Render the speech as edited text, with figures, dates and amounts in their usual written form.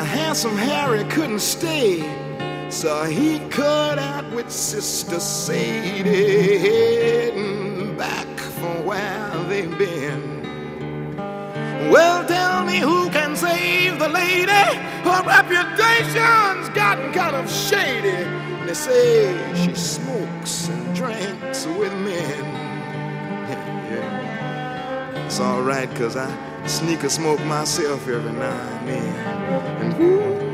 handsome Harry couldn't stay, so he cut out with Sister Sadie, heading back from where they've been. Well, tell me who can save the lady? Her reputation's gotten kind of shady. They say she smokes and drinks with men. Yeah. It's all right, 'cause I sneak a smoke myself every now and then. And woo,